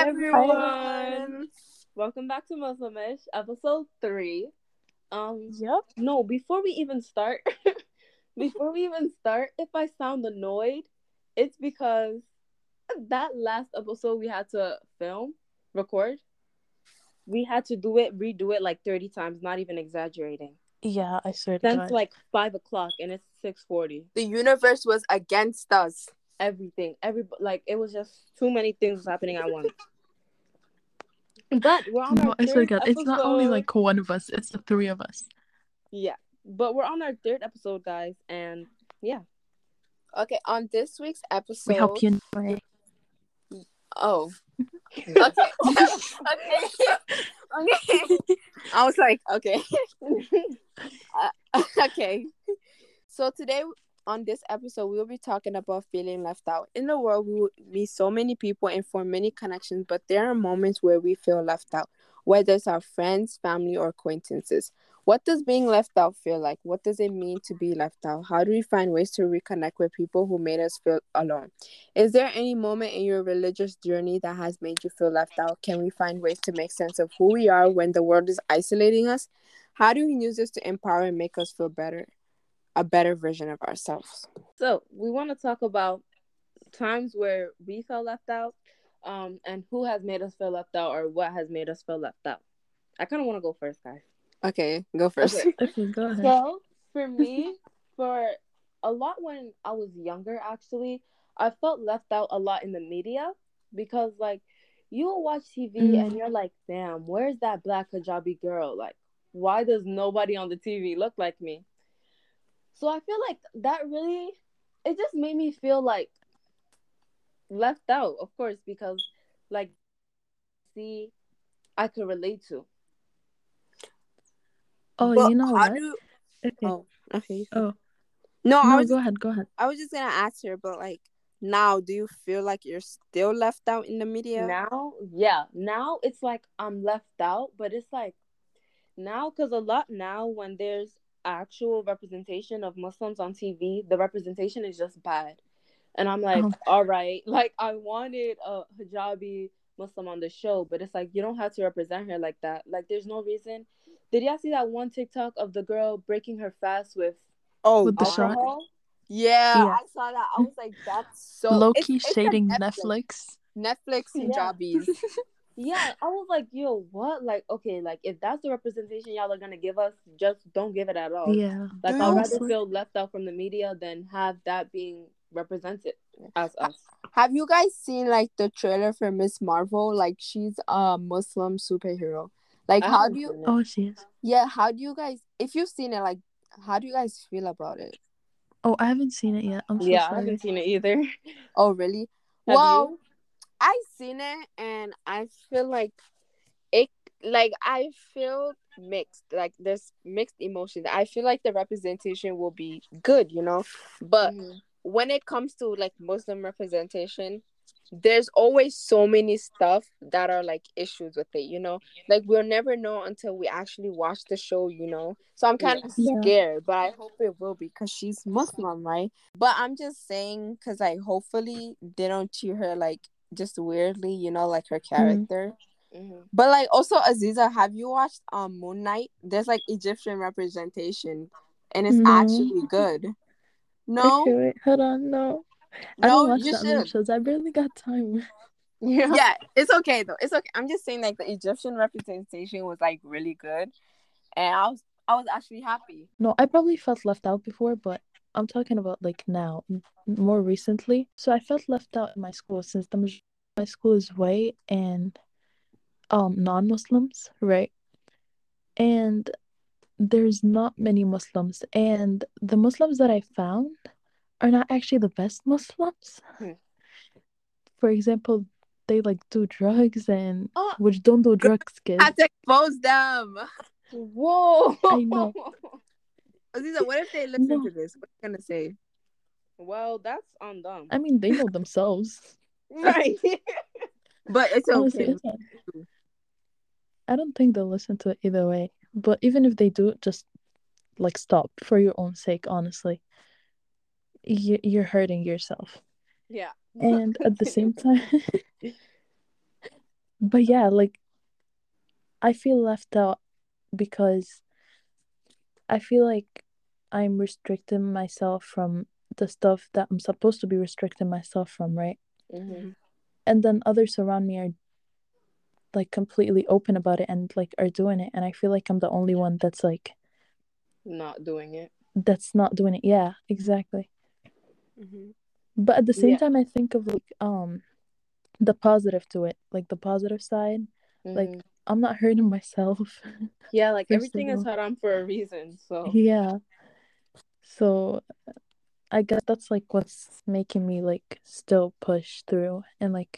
Hi everyone. everyone. Welcome back to Muslimish, episode 3. Yep. No, before we even start, if I sound annoyed, it's because that last episode we had to record, we had to redo it like 30 times, not even exaggerating. Yeah, I swear to Since God. like 5 o'clock and it's 6:40. The universe was against us. It was just too many things was happening at once. But we're on our No, I swear third to God. It's not only episode. like one of us, it's the three of us. Yeah, but we're on our third episode, guys, and yeah. Okay, on this week's We hope episode. you enjoy. Oh. Okay. Okay. Okay. I was like, okay. Okay. So today on this episode, we'll be talking about feeling left out. In the world, we will meet so many people and form many connections, but there are moments where we feel left out, whether it's our friends, family, or acquaintances. What does being left out feel like? What does it mean to be left out? How do we find ways to reconnect with people who made us feel alone? Is there any moment in your religious journey that has made you feel left out? Can we find ways to make sense of who we are when the world is isolating us? How do we use this to empower and make us feel better? A better version of ourselves. So we want to talk about times where we felt left out, and who has made us feel left out, or what has made us feel left out. I kind of want to go first, guys. Okay, go first. Okay. Okay, go ahead. So for me, for a lot when I was younger, actually, I felt left out a lot in the media because, like, you will watch TV and you're like, damn, where's that black hijabi girl? Like, why does nobody on the TV look like me? So I feel like that really, it just made me feel like left out, of course, because, like, see, I could relate to. Oh, But you know how what? do? Okay. Oh, okay. Oh, No, no, go ahead, go ahead. I was just gonna ask her, but like, now, do you feel like you're still left out in the media? Now it's like I'm left out, but it's like now, because a lot now when there's actual representation of Muslims on TV, the representation is just bad. And I'm like, all right, like I wanted a hijabi Muslim on the show, but it's like you don't have to represent her like that. Like there's no reason. Did y'all see that one TikTok of the girl breaking her fast with With the shot? alcohol? Yeah, Yeah. I saw that. I was like, that's so Low-key it's shading a Netflix. Netflix Yeah. hijabis. Yeah, I was like, yo, what? Like, okay, like if that's the representation y'all are gonna give us, just don't give it at all. Yeah. Like, Do I'd you rather Honestly. feel left out from the media than have that being represented as us. have you guys seen like the trailer for Miss Marvel? Like she's a Muslim superhero. Like I how haven't do you? seen it. Oh, she is. Yeah, how do you guys? If you've seen it, like, how do you guys feel about it? Oh, I haven't seen it yet. I'm so Yeah, I sorry. haven't seen it either. Oh, really? Have Well, you? I seen it and I feel like it. Like I feel mixed. Like there's mixed emotions. I feel like the representation will be good, but Mm-hmm. when it comes to like Muslim representation, there's always so many stuff that are like issues with it. Like we'll never know until we actually watch the show. So I'm kind of Yeah. scared, but I hope it will be because she's Muslim, right? But I'm just saying because like hopefully they don't treat her like just weirdly, like her character. Mm-hmm. But like also Aziza, have you watched Moon Knight? There's like Egyptian representation and it's No. actually good. No? Okay, wait, hold on. No. I No, don't watch you that many should. shows. I barely got time. Yeah. Yeah, it's okay though. It's okay. I'm just saying like the Egyptian representation was like really good, and I was actually happy. No, I probably felt left out before, but I'm talking about like now, more recently. So I felt left out in my school since the majority of my school is white and non-Muslims, right? And there's not many Muslims, and the Muslims that I found are not actually the best Muslims. Hmm. For example, they like do drugs and Oh, which don't do Girl, drugs, I kid. had to expose them. whoa. I know. Aziza, what if they listen No, to this? What are you gonna say? Well, that's on them. I mean they know themselves. Right. But it's Honestly, okay. it's not. I don't think they'll listen to it either way. But even if they do, just like stop for your own sake. Honestly, you're hurting yourself. Yeah. And at the same time, But yeah, like I feel left out because I feel like I'm restricting myself from the stuff that I'm supposed to be restricting myself from, right? Mm-hmm. Mm-hmm. And then others around me are like completely open about it and like are doing it, and I feel like I'm the only one that's like Not doing it. that's not doing it. Yeah, exactly. Mm-hmm. But at the same Yeah. time I think of like the positive to it, like the positive side. Like Mm-hmm. I'm not hurting myself. Yeah, like First of everything is all, haram for a reason. So yeah. So I guess that's like what's making me like still push through and like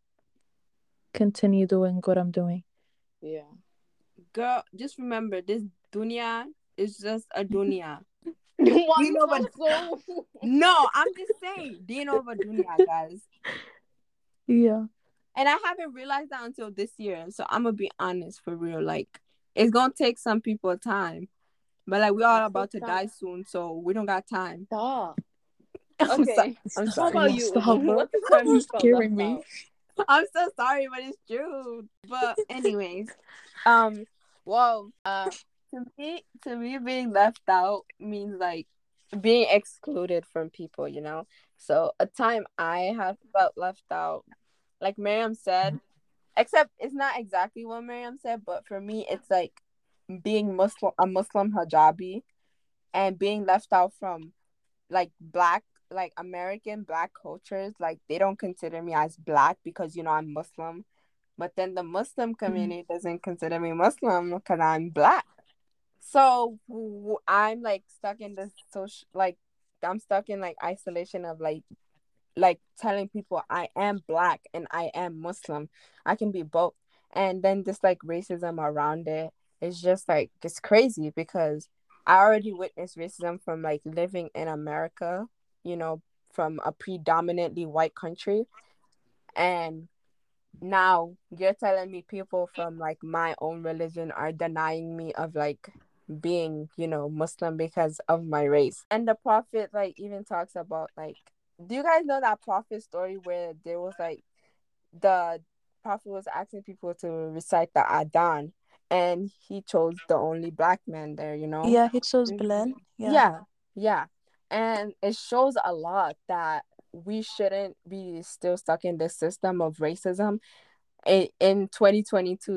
continue doing what I'm doing. yeah. Girl, just remember this dunya is just a dunya. Why You you know, but sound so? no, I'm just saying, do you know about dunya, guys? Yeah. And I haven't realized that until this year. So I'm gonna be honest for real. Like, it's gonna take some people time. But like we all It about takes to time. die soon, so we don't got time. Stop. I'm sorry. Okay. I'm Stop, How sorry. about yeah, you, stop, Umu? bro. What's the time You're you felt left scaring me. out? I'm so sorry, but it's true. But anyways, well, to me being left out means like being excluded from people, you know. So a time I have felt left out, like Miriam said, except it's not exactly what Miriam said, but for me it's like being Muslim hijabi and being left out from like black, like American black cultures. Like they don't consider me as black because I'm Muslim, but then the Muslim Mm. community doesn't consider me Muslim because I'm black. So I'm like stuck in this social, like I'm stuck in like isolation of like telling people I am black and I am Muslim. I can be both. And then just like racism around it is just like it's crazy because I already witnessed racism from like living in America, you know, from a predominantly white country. And now you're telling me people from like my own religion are denying me of like being, Muslim because of my race. And the prophet like even talks about like, do you guys know that prophet story where there was like the prophet was asking people to recite the Adhan and he chose the only black man there, you know? Yeah, he chose Mm-hmm. Bilal. Yeah. Yeah, yeah. And it shows a lot that we shouldn't be still stuck in this system of racism in 2022,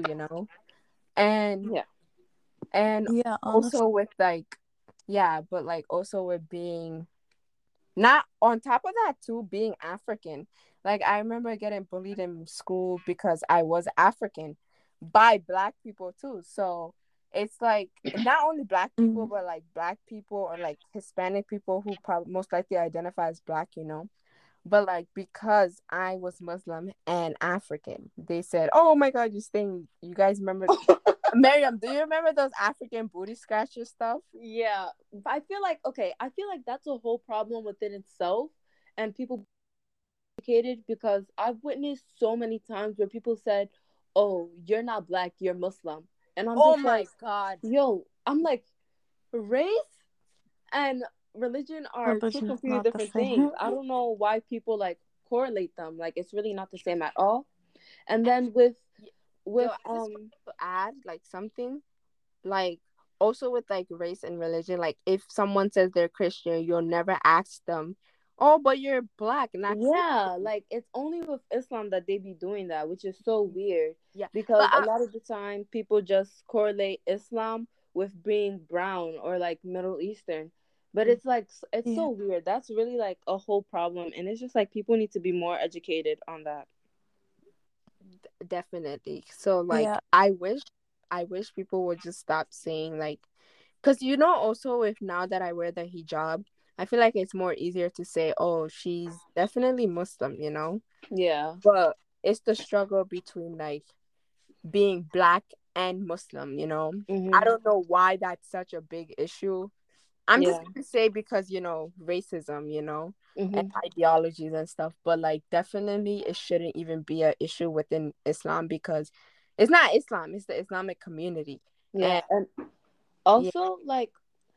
and Yeah. and Yeah, also honestly. with like, yeah, but like also with being not on top of that too, being African. Like I remember getting bullied in school because I was African by black people too. So it's like not only black people Mm. but like black people or like Hispanic people who probably most likely identify as black, but like because I was Muslim and African, they said, "Oh my God, you guys remember Miriam, do you remember those African booty scratcher stuff?" Yeah. I feel like okay, I feel like that's a whole problem within itself and people educated because I've witnessed so many times where people said, "Oh, you're not black, you're Muslim." And I'm Oh just my like, God. "Yo, I'm like race and religion are two Religion is completely not the different things. same. I don't know why people like correlate them. Like it's really not the same at all." And then with Y- Yo, with I just want to add like something, like also with like race and religion, like if someone says they're Christian, you'll never ask them, "Oh, but you're black, not yeah, Christian." like it's only with Islam that they be doing that, which is so weird Yeah, but because a lot of the time people just correlate Islam with being brown or like Middle Eastern. But mm, it's like it's Yeah. so weird. That's really like a whole problem and it's just like people need to be more educated on that. definitely. So like Yeah. I wish people would just stop saying like, because also if now that I wear the hijab, I feel like it's more easier to say, "Oh, she's definitely Muslim," Yeah. but it's the struggle between like being black and Muslim. I Mhm. don't know why that's such a big issue. I'm just Yeah. gonna say because racism, and Mhm. ideologies and stuff, but like definitely it shouldn't even be an issue within Islam because it's not Islam, it's the Islamic community. Yeah. And And yeah, also like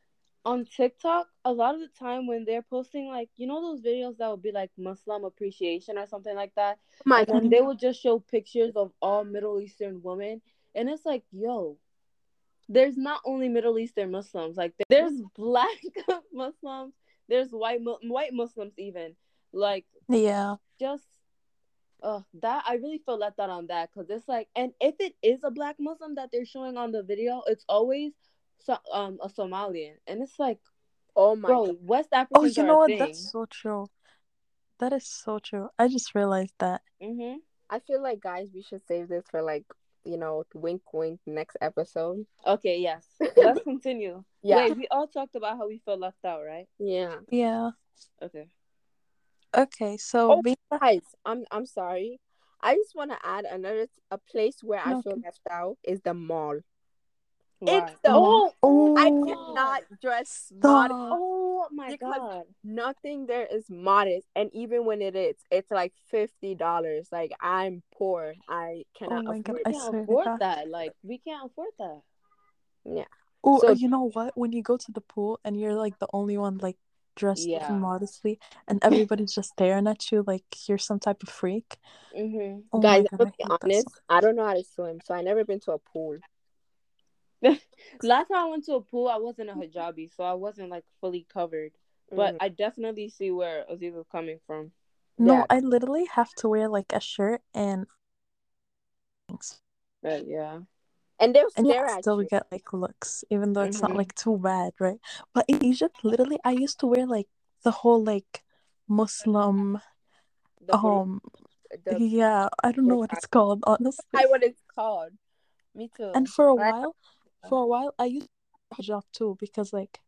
on TikTok, a lot of the time when they're posting, like, you know, those videos that would be like Muslim appreciation or something like that, My and God. then they would just show pictures of all Middle Eastern women, and it's like, yo, there's not only Middle Eastern Muslims, like there's black Muslims, there's white Muslims even, like Yeah. just that I really feel left out on that because it's like, and if it is a black Muslim that they're showing on the video, it's always a Somalian, and it's like, Oh my God. bro, West Oh, Africans you are a know what? That's thing. so true. That is so true. I just realized that. Mhm. I feel like, guys, we should save this for like, wink, wink, next episode. Okay, yes. Let's continue. Yeah. Wait, we all talked about how we feel left out, right? Yeah. Yeah. Okay. Okay, so Oh, being guys, I'm sorry. I just want to add a place where I no, feel okay. left out is the mall. It's Why? the Mom. Oh I my Oh, god. cannot dress modest stop. Oh my because god. nothing there is modest, and even when it is, it's like $50. Like, I'm poor, I Oh cannot my god, afford I it. Can't swear to afford God. that. Like, we can't afford that. Yeah. Oh, So you know what? When you go to the pool and you're like the only one like dressed Yeah. modestly and everybody's just staring at you like you're some type of freak. Mhm. Oh guys, my I'm god, gonna I be hate that so honest, I don't know how to swim, so I never been to a pool. Last time I went to a pool, I wasn't a hijabi, so I wasn't like fully covered. But Mhm. I definitely see where Aziza's coming from. No, Yeah. I literally have to wear like a shirt and things. But yeah. And they'll And stare I at still you. get like looks, even though it's not Mhm. like too bad, right? But in Egypt, literally, I used to wear like the whole like Muslim, The bur- um, the yeah, I don't know what burqa. it's called, I honestly. what it's called. Me And too. for a I while, I used to hijab too because like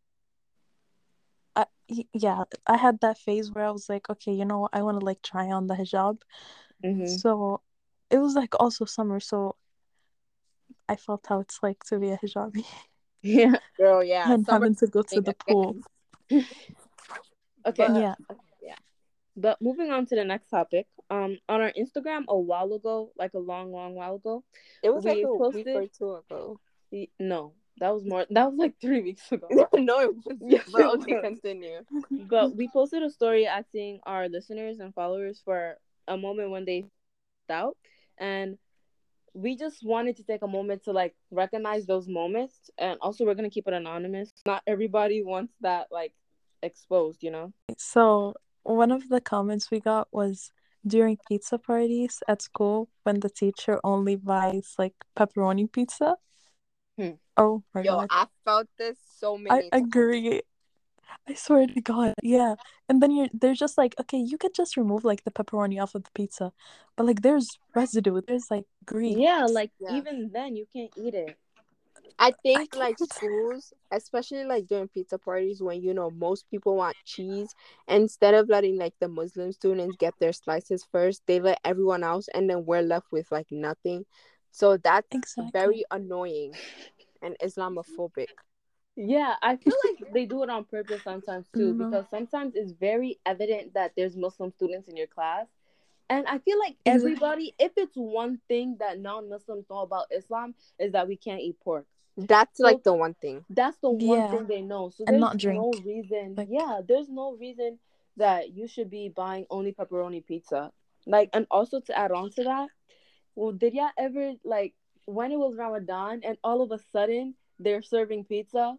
yeah, I had that phase where I was like, okay, you know what, I want to like try on the hijab. Mhm. So it was like also summer, so I felt how it's like to be a hijabi Yeah. girl, yeah, and summer having to go to thing the pool. again. Okay. But Yeah. Yeah. But moving on to the next topic. On our Instagram a while ago, like a long, long while ago, it was like we a week posted. or two ago. No, that was more. That was like 3 weeks ago. No, it Yes, wasn't. But it okay, was. continue. But we posted a story asking our listeners and followers for a moment when they out, and we just wanted to take a moment to like recognize those moments, and also we're gonna keep it anonymous. Not everybody wants that like exposed, you know. So one of the comments we got was during pizza parties at school when the teacher only buys like pepperoni pizza. Hmm. Oh my Yo, god. I felt this so I many times. agree. I swear to God, yeah. And then they're just like, okay, you could just remove like the pepperoni off of the pizza, but like there's residue, there's like grease. Yeah, like Yeah. even then you can't eat it. I I think like can't. schools, especially like during pizza parties when most people want cheese, instead of letting like the Muslim students get their slices first, they let everyone else and then we're left with like nothing. So that's Exactly. very annoying and Islamophobic. Yeah, I feel like they do it on purpose sometimes too, No, because sometimes it's very evident that there's Muslim students in your class. And I feel like exactly. everybody, if it's one thing that non-Muslims know about Islam, is that we can't eat pork. That's like So the one thing. that's the one Yeah, thing they know. So and there's not no drink. reason, Like, yeah, there's no reason that you should be buying only pepperoni pizza. Like, and also to add on to that, well, did y'all ever like when it was Ramadan and all of a sudden they're serving pizza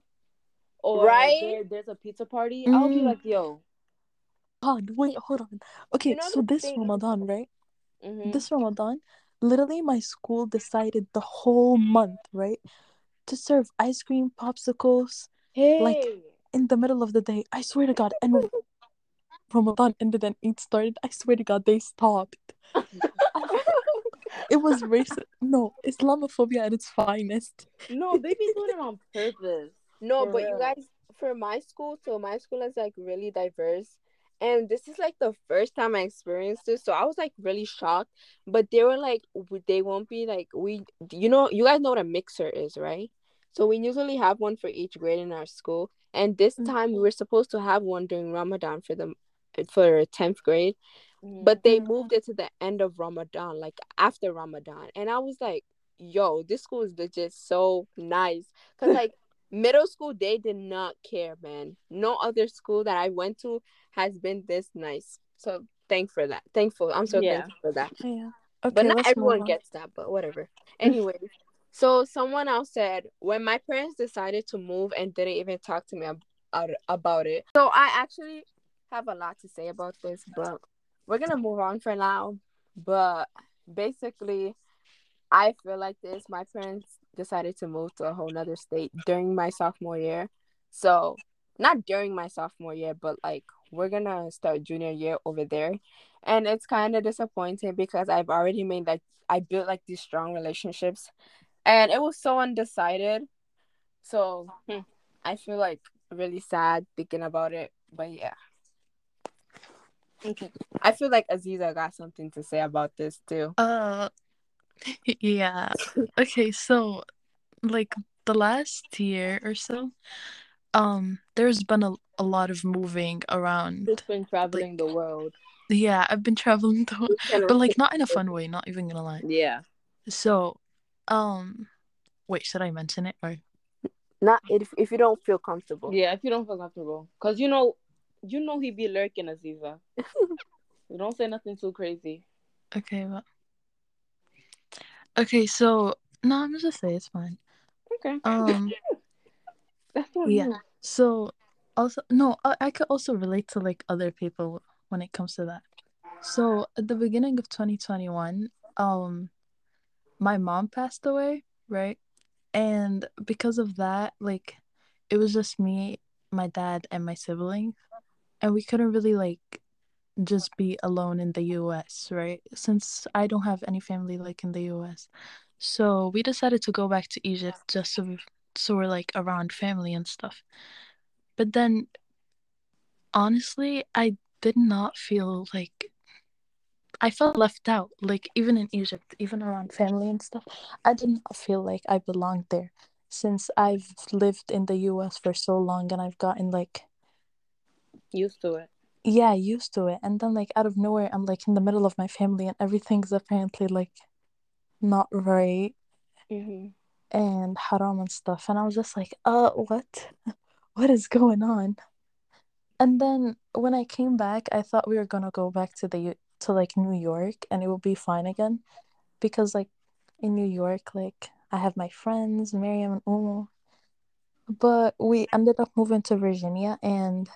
or Right? there's a pizza party? I'll be mm, like, yo, God, wait, hold on. Okay, so The this thing is, Ramadan, right? mm-hmm. This Ramadan, literally my school decided the whole month, right, to serve ice cream, popsicles, like Hey, in the middle of the day. I swear to God. And Ramadan ended and Eid started. I swear to God, they stopped. I, it was racist. No, Islamophobia at its finest. no, they be doing it on purpose, no, for but you real. guys, for my school, so my school is like really diverse. And this is like the first time I experienced this. So I was like really shocked. But they were like, they won't be like, you guys know what a mixer is, right? So we usually have one for each grade in our school. And this Mm, time we were supposed to have one during Ramadan for 10th grade. Mm-hmm. But they mm. moved it to the end of Ramadan, like after Ramadan. And I was like, yo, this school is legit so nice. Because like, middle school, they did not care, man. No other school that I went to has been this nice. So thankful. I'm so Yeah. thankful for that. Yeah. But Okay, not let's move everyone on. gets that, but whatever. Anyway, so someone else said, when my parents decided to move and didn't even talk to me about it. So I actually have a lot to say about this, but we're gonna move on for now. But basically, I feel like this. My parents decided to move to a whole nother state during my sophomore year. So not during my sophomore year, but like we're gonna start junior year over there. And it's kind of disappointing because I've already made like I built like these strong relationships and it was so undecided. So I feel like really sad thinking about it. But yeah. Okay. I feel like Aziza got something to say about this too. Yeah. Okay, so like the last year or so, there's been a lot of moving around. Just been Like, traveling the world. yeah, I've been traveling but like not in a fun way, not even gonna lie. Yeah. So, um, wait, should I mention it or? Not if you don't feel comfortable. Yeah, if you don't feel comfortable. Because you know he be lurking, Aziza. You don't say nothing too crazy. Okay, well, okay, so no, I'm just say it's fine. Okay. Um, That's on yeah. you. So also no, I could also relate to like other people when it comes to that. So at the beginning of 2021, my mom passed away, right? And because of that, like it was just me, my dad, and my siblings, and we couldn't really like just be alone in the US, right? Since I don't have any family like in the US. So we decided to go back to Egypt just so we're like around family and stuff. But then honestly, I did not feel like I felt left out. Like even in Egypt, even around family and stuff, I did not feel like I belonged there since I've lived in the US for so long and I've gotten like Used to it. yeah, used to it. And then like out of nowhere I'm like in the middle of my family and everything's apparently like not right Mm-hmm. and haram and stuff. And I was just like, what? What is going on? And then when I came back, I thought we were gonna go back to like New York and it would be fine again because like in New York, like I have my friends, Miriam and Umo. But we ended up moving to Virginia and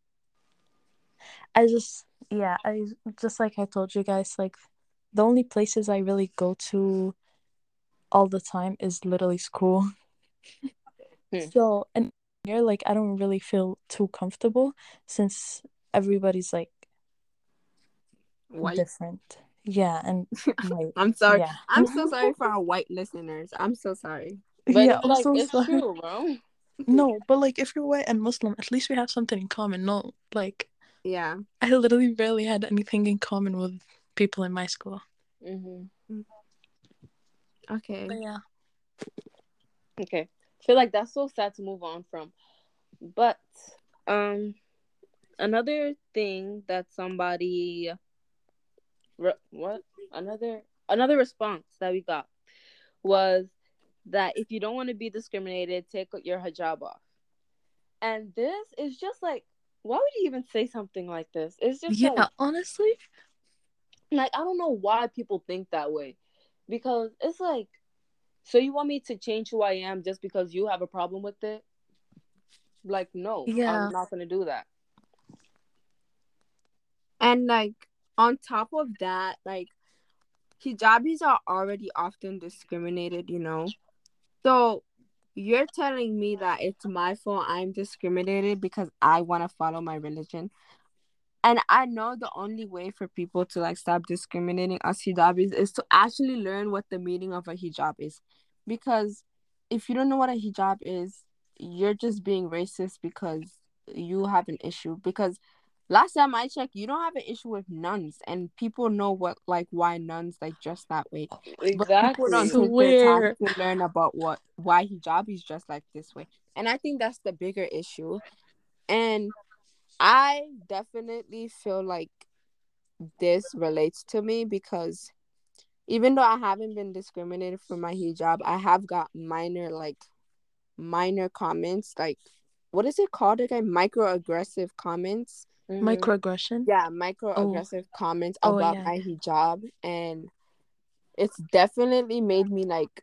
I just yeah, I just like I told you guys, like the only places I really go to all the time is literally school. Hmm. So and here like I don't really feel too comfortable since everybody's like White. different. Yeah, and like I'm sorry. yeah. I'm so sorry for our white listeners. I'm so sorry. But Yeah, it's I'm like so it's sorry. true, bro. No, but like if you're white and Muslim, at least we have something in common. No, like Yeah. I literally barely had anything in common with people in my school. Mm-hmm. Okay. But yeah. Okay. Feel like that's so sad to move on from. But um another thing that somebody what another response that we got was that if you don't want to be discriminated, take your hijab off. And this is just like, why would you even say something like this? It's just Yeah, honestly, like I don't know why people think that way, because it's like, so you want me to change who I am just because you have a problem with it? Like, no, I'm yeah. not gonna do that. And like on top of that, like hijabis are already often discriminated, you know. So you're telling me that it's my fault I'm discriminated because I want to follow my religion. And I know the only way for people to like stop discriminating us hijabis is to actually learn what the meaning of a hijab is. Because if you don't know what a hijab is, you're just being racist because you have an issue. Because last time I checked, you don't have an issue with nuns, and people know what like why nuns like dress that way. But people I don't Exactly. take their time swear. to learn about why hijabis dress like this way. And I think that's the bigger issue. And I definitely feel like this relates to me because even though I haven't been discriminated for my hijab, I have got minor like minor comments, like, what is it called again? Microaggressive comments. Mm-hmm. Microaggression. Yeah, Oh, microaggressive comments oh about yeah. my hijab, and it's definitely made me like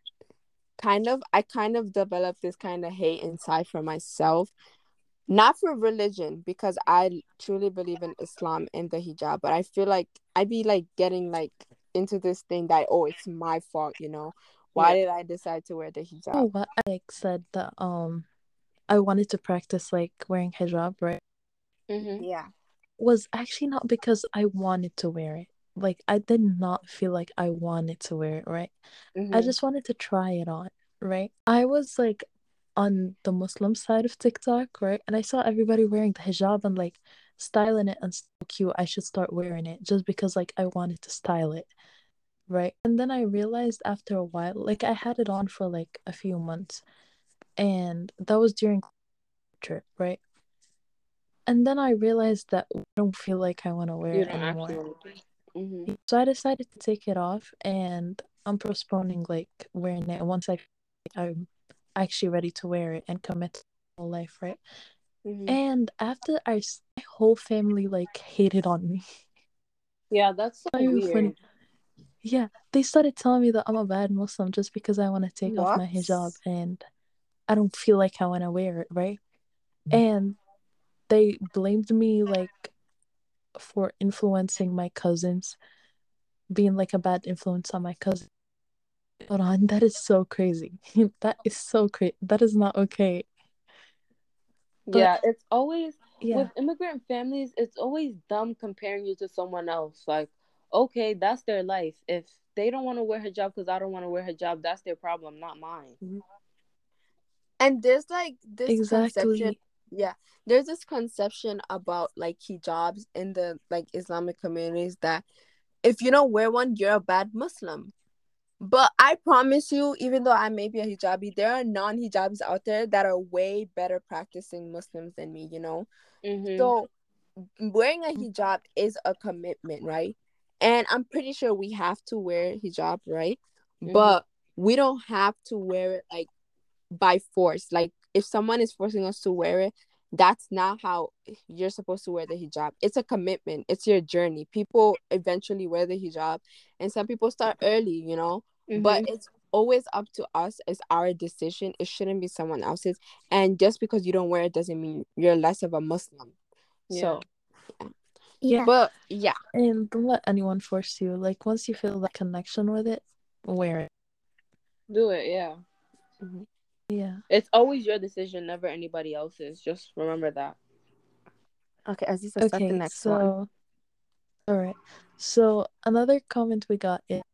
kind of developed this kind of hate inside for myself, not for religion, because I truly believe in Islam and the hijab, but I feel like I'd be like getting like into this thing that, oh, it's my fault, you know, why Yeah. did I decide to wear the Oh, hijab? what I like said that I wanted to practice like wearing hijab, right? Mm-hmm. Yeah. Was actually not because I wanted to wear it. Like I did not feel like I wanted to wear it, right? I Mm-hmm. just wanted to try it on, right? I was like on the Muslim side of TikTok, right? And I saw everybody wearing the hijab and like styling it and so cute. I should start wearing it just because like I wanted to style it, right? And then I realized after a while, like I had it on for like a few months, and that was during trip, right? And then I realized that I don't feel like I want to wear You it don't actually anymore. want to. Mm-hmm. So I decided to take it off, and I'm postponing like wearing it once I'm actually ready to wear it and commit to my whole life, right? Mm-hmm. And after my whole family like hated on me. Yeah, that's so Not even funny. weird. Yeah, they started telling me that I'm a bad Muslim just because I want to take off What? my hijab and I don't feel like I want to wear it, right? And they blamed me like for influencing my cousins, being like a bad influence on my cousin. Hold on, that is so crazy. That is so crazy. That is not okay. But Yeah, it's always yeah, with immigrant families, it's always dumb comparing you to someone else. Like, okay, that's their life. If they don't want to wear hijab because I don't want to wear hijab, that's their problem, not mine. And there's like this conception, exactly. yeah, there's this conception about like hijabs in the like Islamic communities that if you don't wear one, you're a bad Muslim. But I promise you, even though I may be a hijabi, there are non-hijabis out there that are way better practicing Muslims than me, you know? Mhm. So wearing a hijab is a commitment, right? And I'm pretty sure we have to wear hijab, right? Mhm. But we don't have to wear it like by force. Like if someone is forcing us to wear it, that's not how you're supposed to wear the hijab. It's a commitment. It's your journey. People eventually wear the hijab, and some people start early, you know. But Mhm. it's always up to us. It's our decision. It shouldn't be someone else's. And just because you don't wear it doesn't mean you're less of a Muslim. Yeah. So, yeah. Yeah. But yeah, And don't let anyone force you. Like once you feel that connection with it, wear it. Do it, yeah. mhm. Yeah. It's always your decision, never anybody else's. Just remember that. Okay, Aziza, start the Okay, next one. so all right. So another comment we got is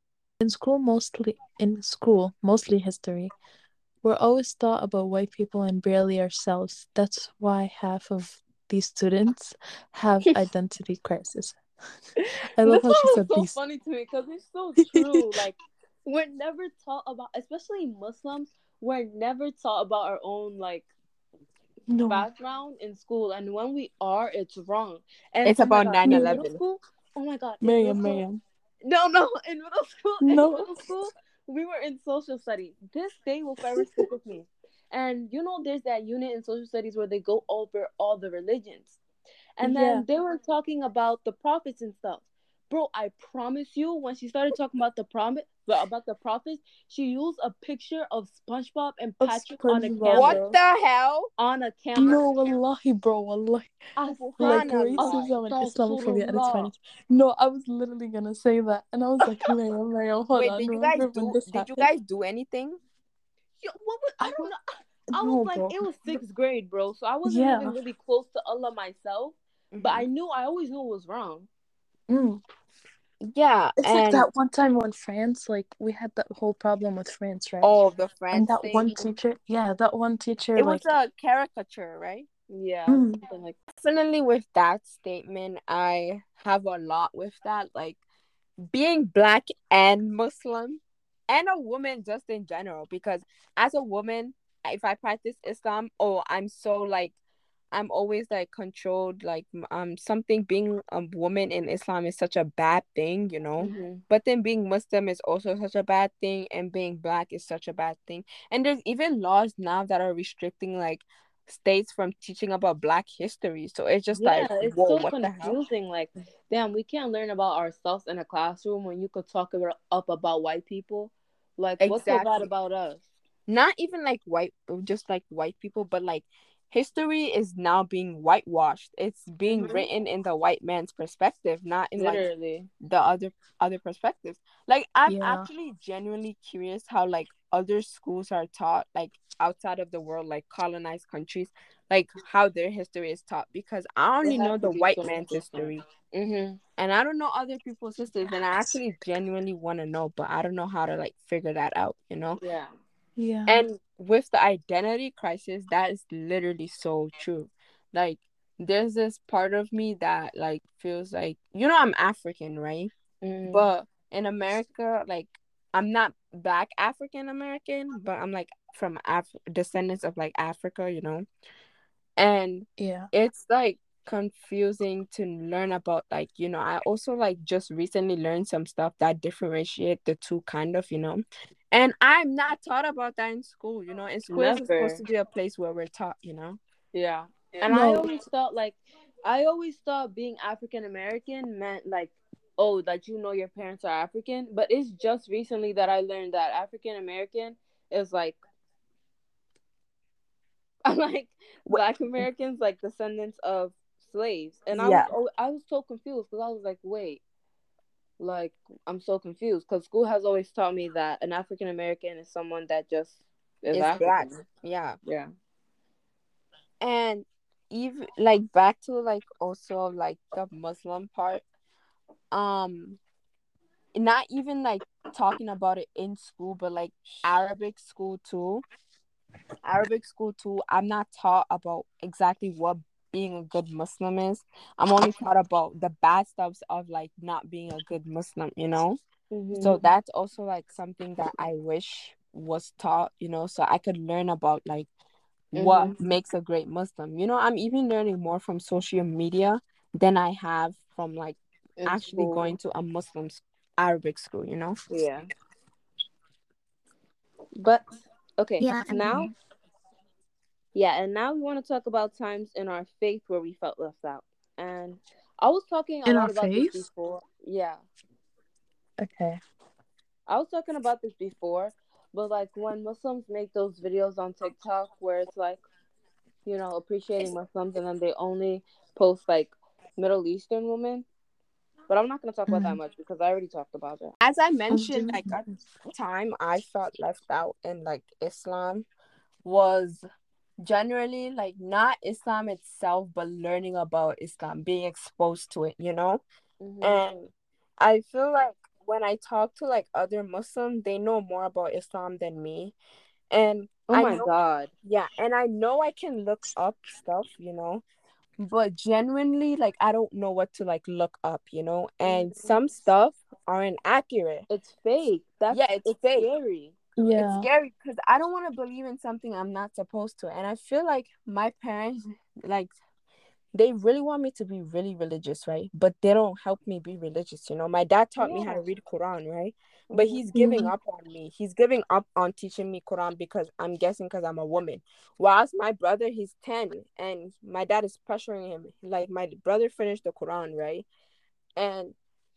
mostly history. We're always taught about white people and barely ourselves. That's why half of these students have identity crisis. I This love one how she was said so these. funny to me because it's so true. Like, we're never taught about, especially Muslims, we're never taught about our own, like, No, background in school. And when we are, it's wrong. And It's oh my about God, nine in middle 11. school, oh my God, in middle Miriam, school, Miriam. no, no, in middle school, No. we were in social studies. This day will forever stick with me. And there's that unit in social studies where they go over all the religions. And Yeah. then they were talking about the prophets and stuff. Bro, I promise you, when she started talking about the prophets, she used a picture of SpongeBob and Of Patrick on a SpongeBob, What camel. bro. the hell? On a camel. No, wallahi, bro, wallahi. Like Subhanallah. racism and Islamophobia at its Astaghfirullah. finest. No, I was literally gonna say that, and I was like, Miriam, Miriam, hold Wait, on. Remember when this did you happened? guys do anything? Yo, I I don't don't know. I was know, like, bro. it was sixth grade, bro. So I wasn't even Yeah. really close to Allah myself. But Hmm. I always knew it was wrong. Mm. Yeah, It's like and that one time when France, like we had that whole problem with France, right? all the And friends that one thing. teacher, yeah, that one teacher, It was like, a caricature, right? Yeah, mm, something like Definitely with that statement, I have a lot with that. Like being black and Muslim and a woman just in general. Because as a woman, if I practice Islam, oh, I'm so like I'm always like controlled, like something being a woman in Islam is such a bad thing, you know. Mhm. But then being Muslim is also such a bad thing, and being black is such a bad thing. And there's even laws now that are restricting like states from teaching about black history. So it's just Yeah, like, it's whoa, so what the hell? confusing. Like, damn, we can't learn about ourselves in a classroom when you could talk up about white people. Like, what's so bad Exactly. about us? Not even like white, just like white people, but like history is now being whitewashed. It's being Mhm. written in the white man's perspective, not in like Literally. the other perspectives. Like I'm Yeah. actually genuinely curious how like other schools are taught, like outside of the world, like colonized countries, like how their history is taught, because I It only has know to the be white so man's different. history, Mhm. and I don't know other people's histories, and I actually genuinely want to know, but I don't know how to like figure that out, you know. Yeah. Yeah. And with the identity crisis, that is literally so true. Like, there's this part of me that like feels like, you know, I'm African, right? Mhm. But in America, like, I'm not black African American, but I'm like from descendants of like Africa, you know. And Yeah. it's like confusing to learn about, like, you know, I also like just recently learned some stuff that differentiate the two, kind of, you know. And I'm not taught about that in school, you know. In school is supposed Never. to be a place where we're taught, you know. Yeah. And No. I always thought being African American meant like, oh, that you know your parents are African. But it's just recently that I learned that African American is like like Black Americans, like descendants of slaves. And Yeah. I was so confused because I was like, wait, like I'm so confused because school has always taught me that an African American is someone that just is It's black. African. Yeah. Yeah. And even like back to like also like the Muslim part, um not even like talking about it in school, but like Arabic school too. Arabic school too, I'm not taught about exactly what being a good Muslim is. I'm only taught about the bad stuffs of like not being a good Muslim, you know? So Mhm. that's also like something that I wish was taught, you know, so I could learn about like what Mhm. makes a great Muslim. You know, I'm even learning more from social media than I have from like In actually school. going to a Arabic school, you know? Yeah. But okay, Yeah. now yeah, and now we want to talk about times in our faith where we felt left out. And I was talking a In lot our about this face? before. Yeah. Okay. I was talking about this before, but like when Muslims make those videos on TikTok where it's like, appreciating Muslims and then they only post like Middle Eastern women. But I'm not going to talk about that Mm. much because I already talked about it. As I I'm mentioned, doing like a time I felt left out in like Islam was generally like not Islam itself, but learning about Islam, being exposed to it, you know? Mhm. And I feel like when I talk to like other Muslims, they know more about Islam than me. And Oh I my know, god. yeah, and I know I can look up stuff, you know, but genuinely, like, I don't know what to like look up, you know, and Mhm. some stuff aren't accurate. It's fake. Yeah, it's It's fake. scary. It's Yeah. scary because I don't want to believe in something I'm not supposed to. And I feel like my parents, like, they really want me to be really religious, right? But they don't help me be religious, you know. My dad taught me how Yeah. to read Quran, right? But Mhm. he's giving Mm. up on me. He's giving up on teaching me Quran because I'm guessing because I'm a woman. Whilst my brother, he's 10 and my dad is pressuring him. Like, my brother finished the Quran, right? And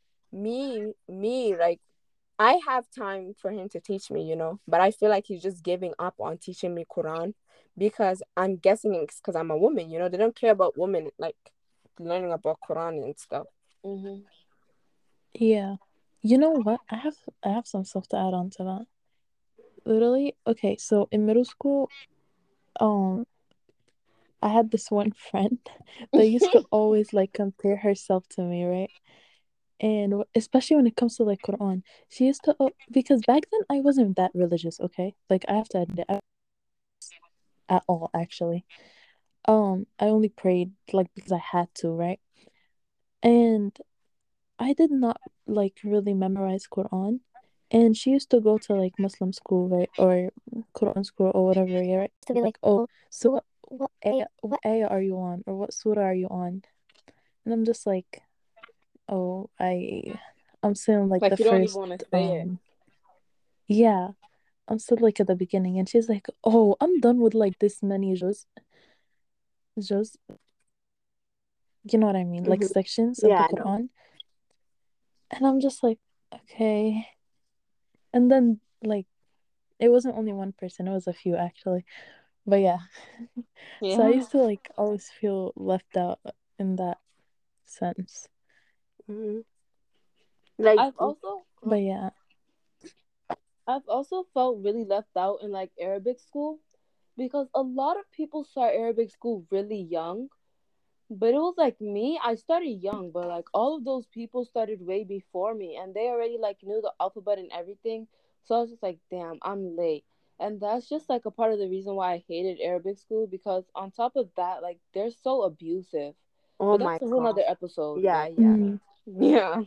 like, I have time for him to teach me, you know, but I feel like he's just giving up on teaching me Quran because I'm guessing it's because I'm a woman, you know. They don't care about women like learning about Quran and stuff. Mhm. Yeah. You know what? I have some stuff to add on to that. Literally, okay, so in middle school, um, I had this one friend that used to always like compare herself to me, right? And especially when it comes to like Quran, she used to because back then I wasn't that religious, okay? Like I have to admit, at all actually. I only prayed like because I had to, right? And I did not like really memorize Quran. And she used to go to like Muslim school, right? Or Quran school or whatever, yeah, right? To be like, oh, so what ayah are you on, or what surah are you on? And I'm just like, oh, I'm still in like the Like you don't even first want to say it. yeah, I'm still like at the beginning, and she's like, oh, I'm done with like this many juz, you know what I mean, like Mm-hmm. sections of the Yeah, I know. Quran. And I'm just like, okay. And then like it wasn't only one person, it was a few actually. But yeah. So I Yeah. used to like always feel left out in that sense. Mm-hmm. Like, I've also But yeah. I've also felt really left out in like Arabic school because a lot of people start Arabic school really young. But it was like me, I started young, but like all of those people started way before me and they already like knew the alphabet and everything. So I was just like, damn, I'm late. And that's just like a part of the reason why I hated Arabic school because on top of that, like they're so abusive. oh But my that's a whole god. nother episode. Yeah, But yeah. Mm. yeah,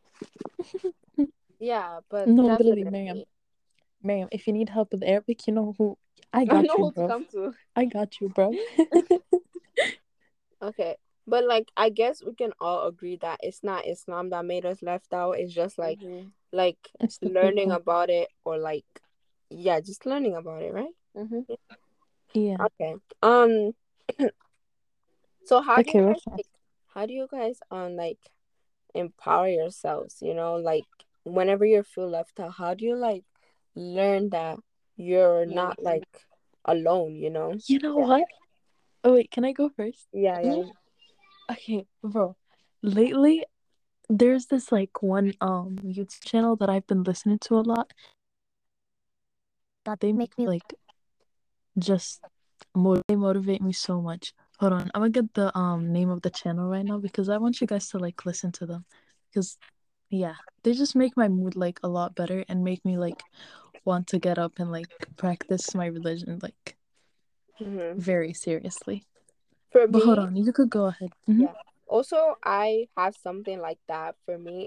Yeah, but No, literally, Miriam. definitely. Miriam, if you need help with Arabic, you know who I I got know you, who to bro. come to. I got you, bro. Okay. But like I guess we can all agree that it's not Islam that made us left out. It's just Mhm. like It's the learning people. about it or like yeah, just learning about it, right? Mhm. Yeah. Okay. So Okay, what's up? how do you guys like empower yourselves, like whenever you feel left out, how do you like learn that you're Yeah. not like alone? You know Yeah. what? Oh wait, can I go first? Yeah, yeah, Mhm. yeah. Okay, bro. Lately, there's this like one YouTube channel that I've been listening to a lot. God, they make me like just they motivate me so much. Hold on, I'm gonna get the name of the channel right now because I want you guys to like listen to them because yeah, they just make my mood like a lot better and make me like want to get up and like practice my religion like Hmm. very seriously. For But hold me, on, you could go ahead. Mm-hmm. yeah. Also, I have something like that. For me,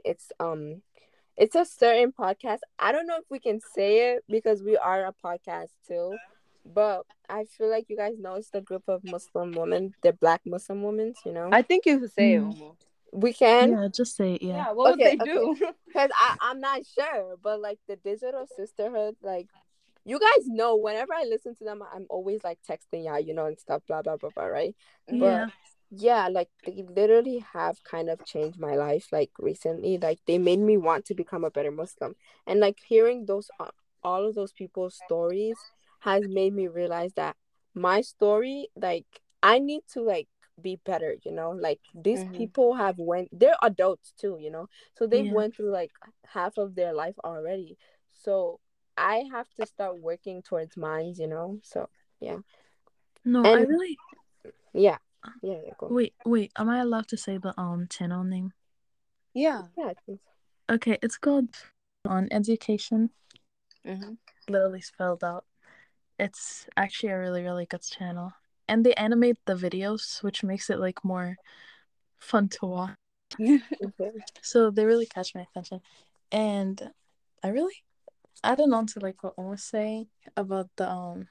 it's a certain podcast. I don't know if we can say it because we are a podcast too, but I feel like you guys know it's the group of Muslim women, the Black Muslim women. I think you could say it Mm. almost. We can. Yeah, just say it, yeah. Yeah, what would Okay, they okay. do? Because I'm not sure, but like the digital sisterhood, like you guys know, whenever I listen to them, I'm always like texting, yeah, and stuff, blah, blah, blah, blah, right? Mhm. But Yeah. yeah, like they literally have kind of changed my life, like recently. Like they made me want to become a better Muslim. And like hearing all of those people's stories has made me realize that my story, like, I need to like be better. Like these Mhm. people they're adults too. So they've Yeah. went through like half of their life already. So I have to start working towards mine. So yeah. No, I And really yeah. Yeah, yeah, go. wait, am I allowed to say the channel name? Yeah. Yeah, I think so. Okay, it's called On Education, Mhm. literally spelled out. It's actually a really, really good channel. And they animate the videos, which makes it like more fun to watch. Okay. So they really catch my attention. And I really added on to like what Om was saying about the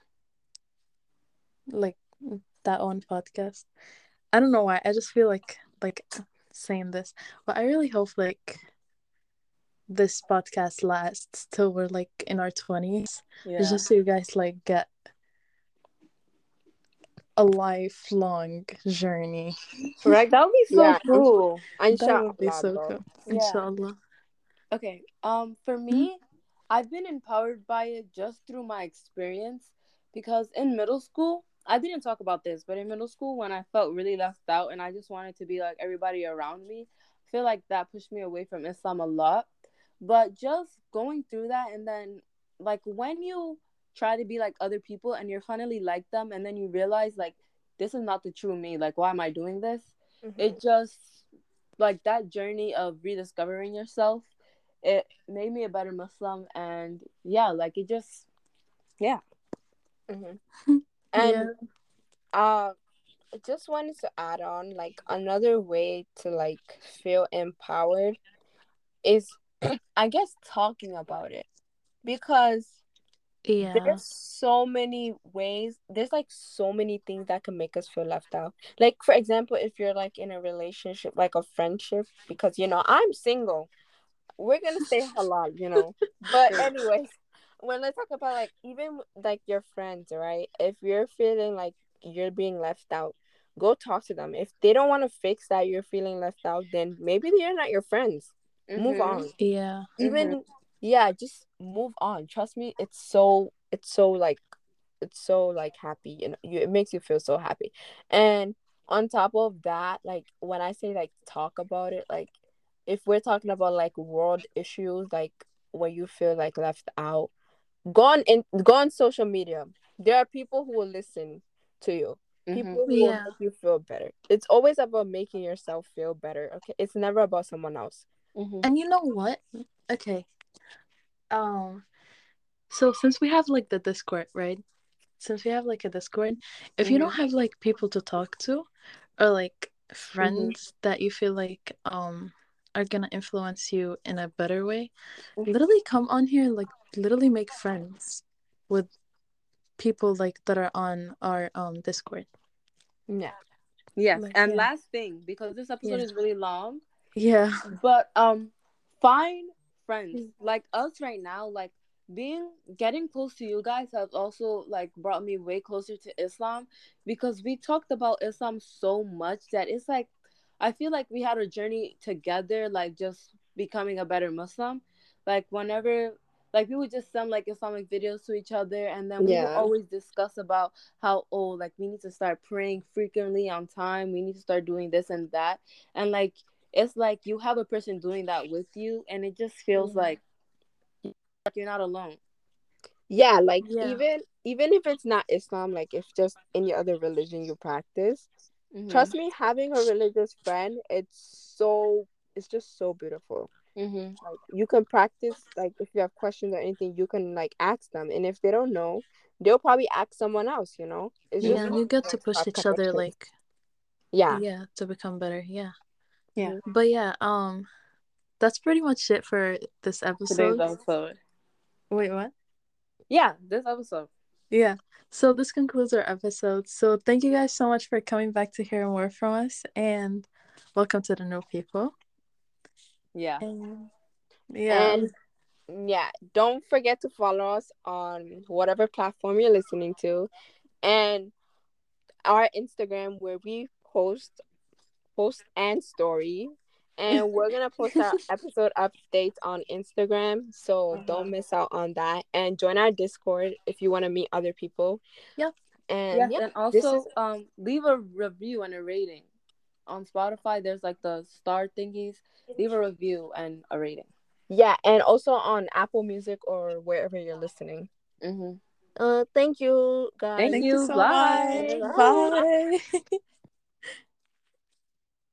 like that one podcast. I don't know why. I just feel like saying this. But I really hope like this podcast lasts till we're like in our 20s. Yeah. Just so you guys like get a lifelong journey. Right. That would be so Yeah, cool. That would be inshallah, so bro. cool. Yeah. Inshallah. Okay. For Mhm. me, I've been empowered by it just through my experience because in middle school, I didn't talk about this, but in middle school when I felt really left out and I just wanted to be like everybody around me, I feel like that pushed me away from Islam a lot. But just going through that and then like when you try to be like other people and you're finally like them and then you realize like this is not the true me, like why am I doing this? Hmm. It just like that journey of rediscovering yourself, it made me a better Muslim. And yeah, like it just, yeah. Hmm. Yeah. And I just wanted to add on like another way to like feel empowered is I guess talking about it because Yeah. There's so many ways. There's like so many things that can make us feel left out. Like for example, if you're like in a relationship, like a friendship, because I'm single, we're gonna stay halal. But True. anyways, when I talk about like even like your friends, right? If you're feeling like you're being left out, go talk to them. If they don't want to fix that you're feeling left out, then maybe they're not your friends. Move Mhm. on. Yeah. Mhm. Even yeah, just move on. Trust me, it's so like happy. It makes you feel so happy. And on top of that, like when I say like talk about it, like if we're talking about like world issues, like when you feel like left out, go on social media. There are people who will listen to you, Mhm. people who will Yeah. make you feel better. It's always about making yourself feel better. Okay, it's never about someone else. Mhm. And you know what? Okay. Um so since we have like the Discord, right? Since we have like a Discord, if you don't Mhm. have like people to talk to or like Mhm. friends that you feel like are gonna influence you in a better way, Mhm. literally come on here and like literally make friends with people like that are on our Discord. Yeah. Yes. Like And yeah. last thing, because this episode Yeah. is really long, Yeah. but find friends like us right now. Like being getting close to you guys has also like brought me way closer to Islam, because we talked about Islam so much that it's like I feel like we had a journey together, like just becoming a better Muslim. Like whenever, like we would just send like Islamic videos to each other, and then we would Yeah. always discuss about how, oh, like we need to start praying frequently on time, we need to start doing this and that. And like it's like you have a person doing that with you, and it just feels Yeah. like you're not alone. Yeah, like Yeah. even if it's not Islam, like if just any other religion you practice, Mhm. trust me, having a religious friend, it's just so beautiful. Mhm. Like you can practice, like if you have questions or anything, you can like ask them, and if they don't know, they'll probably ask someone else. It's Yeah, just and Mhm. you get to nice to push have each other connections. like Yeah. yeah, to become better. Yeah. Yeah. Mhm. But yeah, that's pretty much it for this Today's episode. episode. Wait, what? Yeah, this episode. Yeah. So this concludes our episode. So thank you guys so much for coming back to hear more from us and welcome to the new people. Yeah. And yeah. And yeah, don't forget to follow us on whatever platform you're listening to, and our Instagram where we post and story. And we're gonna post our episode updates on Instagram, so Uh-huh. don't miss out on that. And join our Discord if you want to meet other people. Yep. And Yes, yeah, and this is also leave a review and a rating. On Spotify there's like the star thingies. Leave a review and a rating. yeah, and also on Apple Music or wherever you're listening. Mhm. Thank you Thank guys. Thank you you. so much. Bye. Bye. Bye.